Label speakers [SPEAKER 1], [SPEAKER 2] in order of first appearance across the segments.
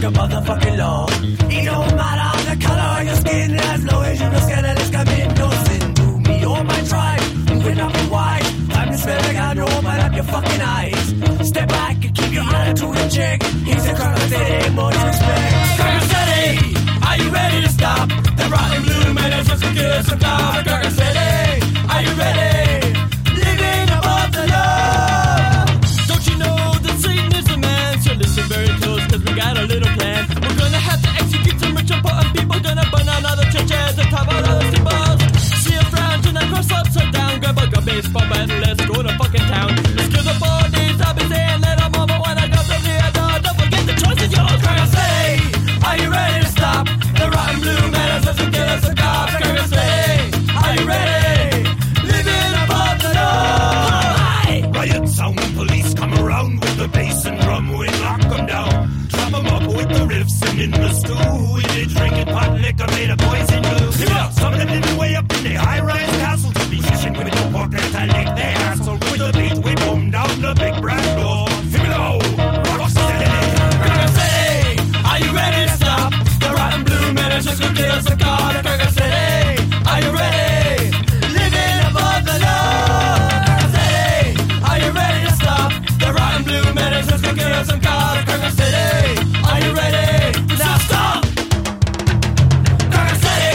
[SPEAKER 1] your motherfucking law. It don't matter the color of your skin, as long as you don't scared of this commit no sin to me or my tribe. Moving up and wide, time to spell again, open up your fucking eyes. Step back and keep your attitude in check. He's a Cracker City, more respect. Cracker City, are you ready to stop the rotten blue man? It's just a kiss of God. Cracker City, are you ready? Living above the law.
[SPEAKER 2] Don't you know that Satan is the man? So listen very close, cause we got a little plan. We're gonna have to execute some rich important people. Gonna burn down all the churches and top out all the symbols. See a frown, turn that cross upside down. Grab a baseball bat and let's go to fucking town. Let's kill the police, I'll be saying let them all. But when I come to the door, don't forget the choice is yours.
[SPEAKER 1] Cracker City, are you ready to stop the rotten blue man? It's just a kiss of God. Cracker City, are you ready? Living above the law.
[SPEAKER 3] Riot sound when police come around with the bass and drum, we knock them down. Chop them up with the riffs and in the stew. We did drinking pot liquor made of poison blue. Give it up, some of them living way up in the high-rise castles. Musician women don't walk there to lick their asshole. With the beat we boom down the big brass door. Give it low, rock steady.
[SPEAKER 1] Cracker City, are you ready to stop the rotten blue man? It's just gonna kill us a god. Cracker City, are you ready? Living above the law. Cracker City, are you ready to stop the rotten blue man? It's just gonna kill us a god. Cracker City, are you ready? Now stop! Cracker City,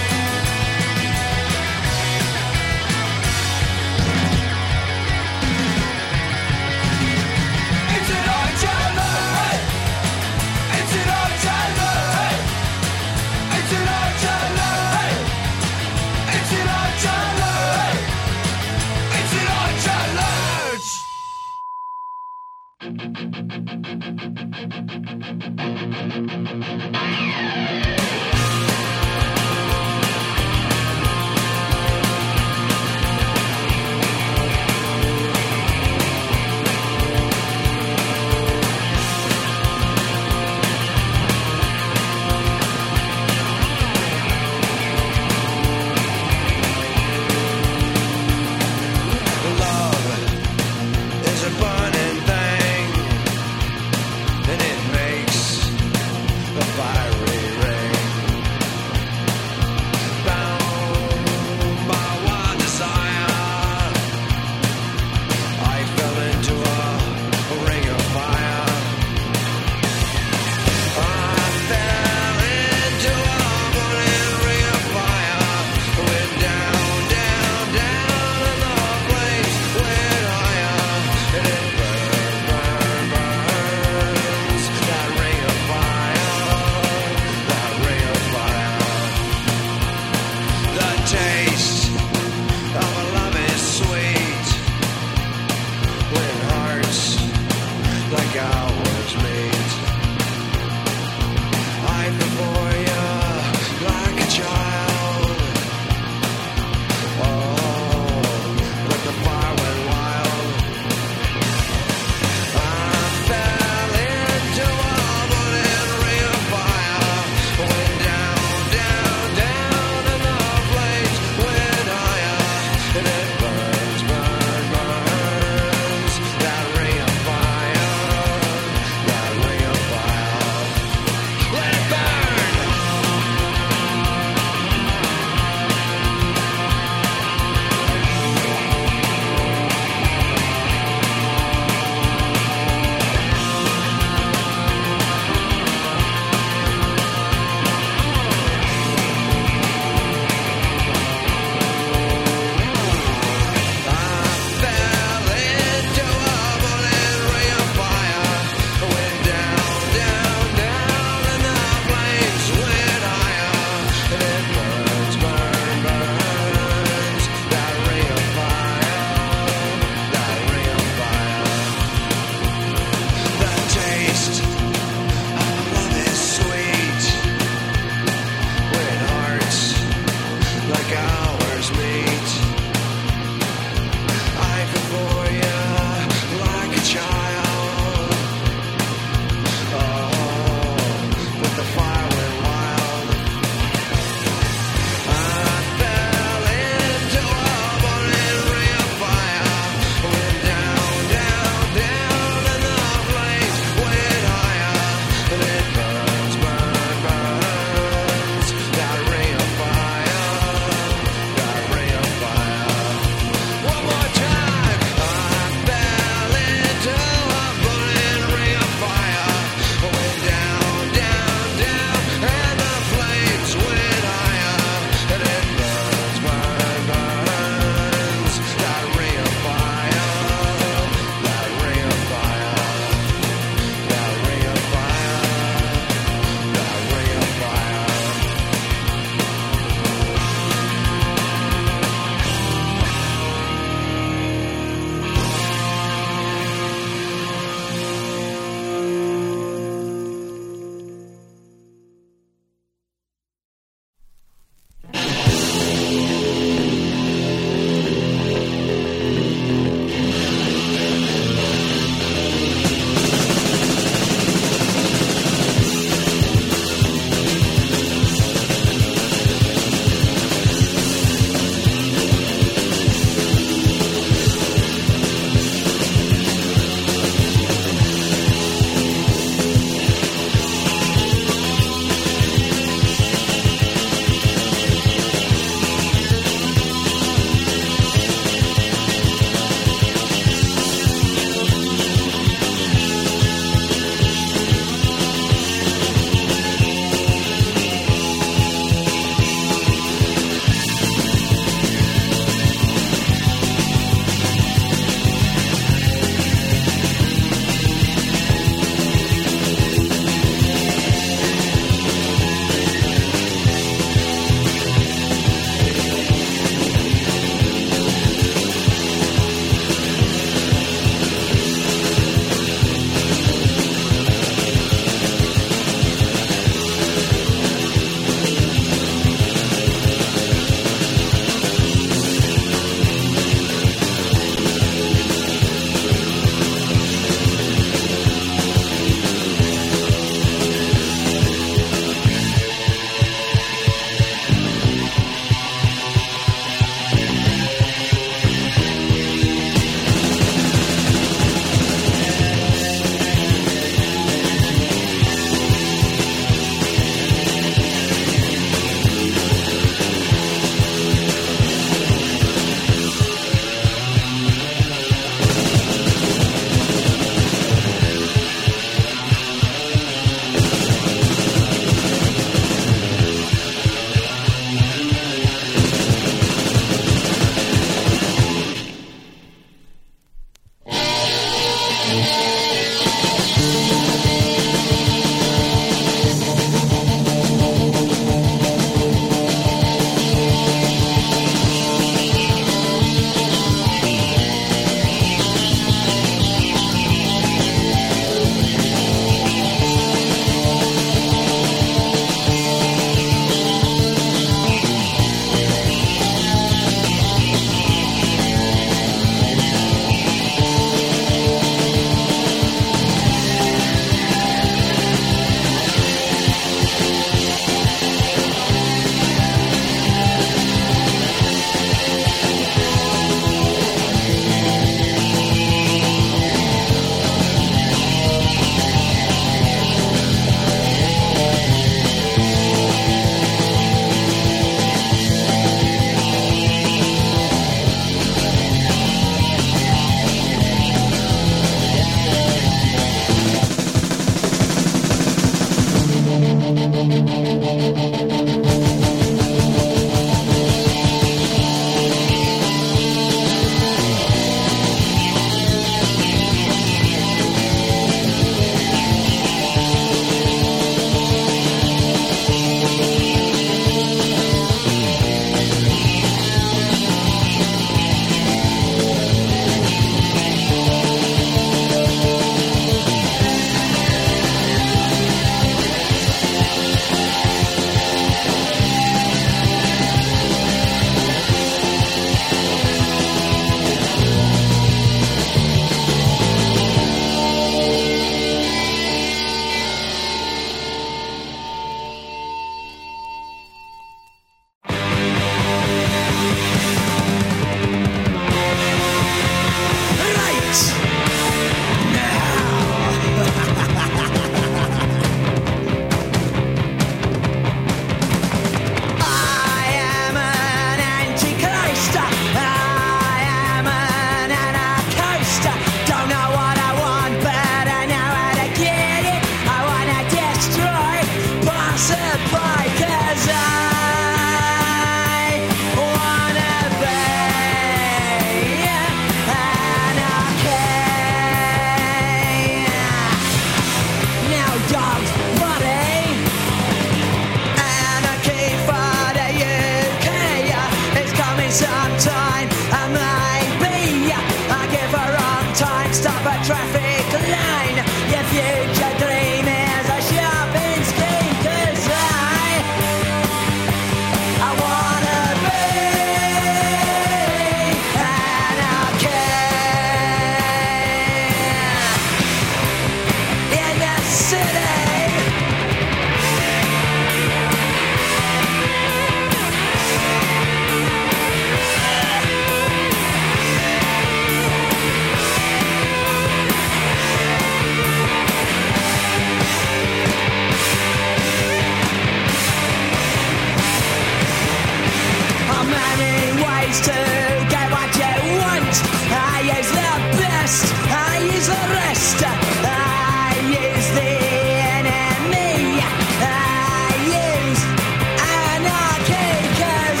[SPEAKER 1] ways to get what you want. I use the best, I use the rest, I use the enemy, I use anarchy, 'cause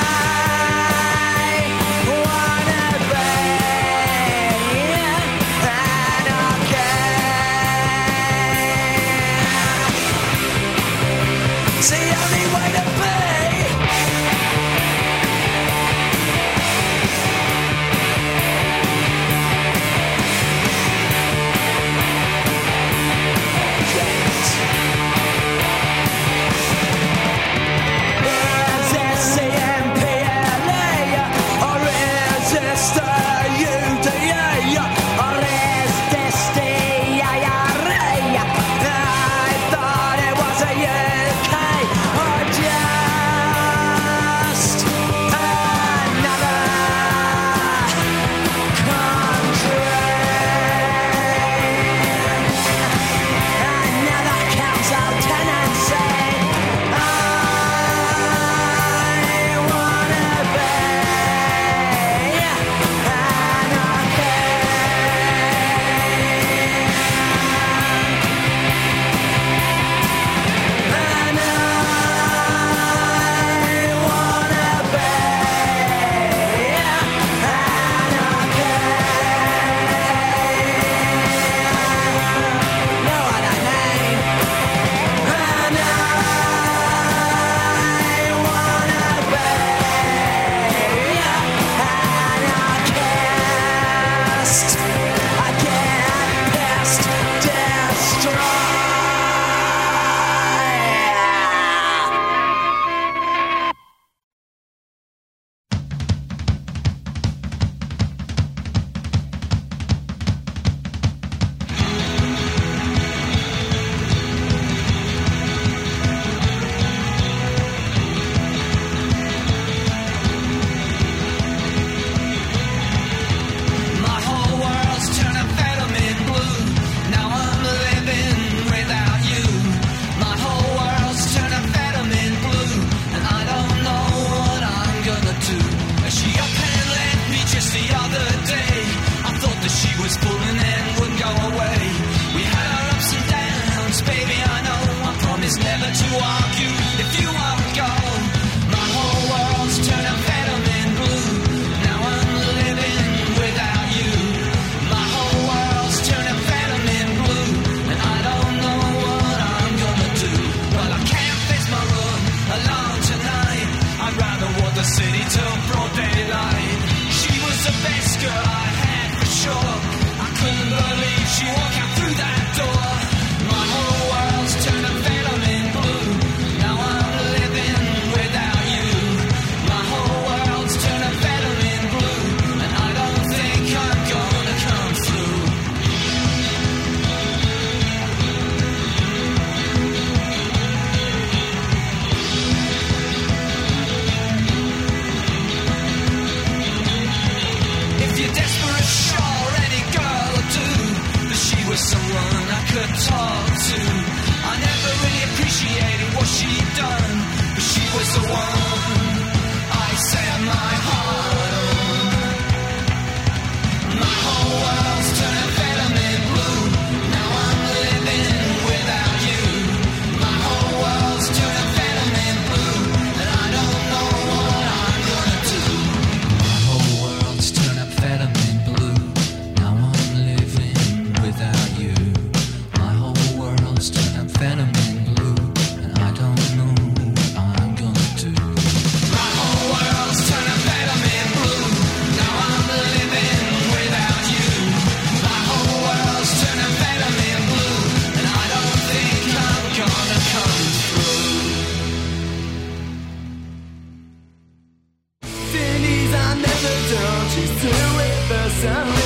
[SPEAKER 1] I wanna be anarchy. It's the only way to be.
[SPEAKER 4] She's through with the sun.